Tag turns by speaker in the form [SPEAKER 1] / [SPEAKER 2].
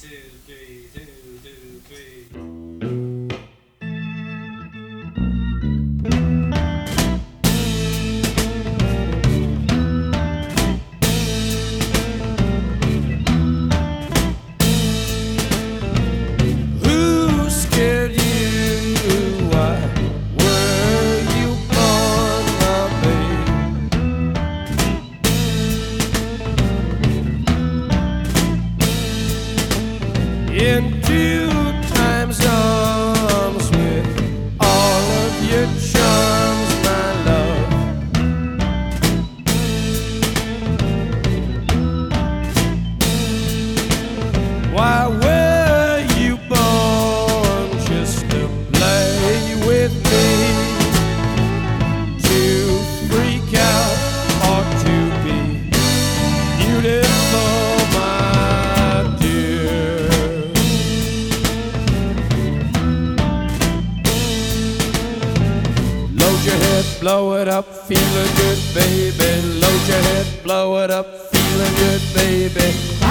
[SPEAKER 1] Who scared you? Why were you born, my babe? Into time's arms with all of your charms, my love. Why were you born just to play with me? To freak out or to be beautiful, my dear? Load your head, blow it up, feeling good, baby. Load your head, blow it up, feeling good, baby.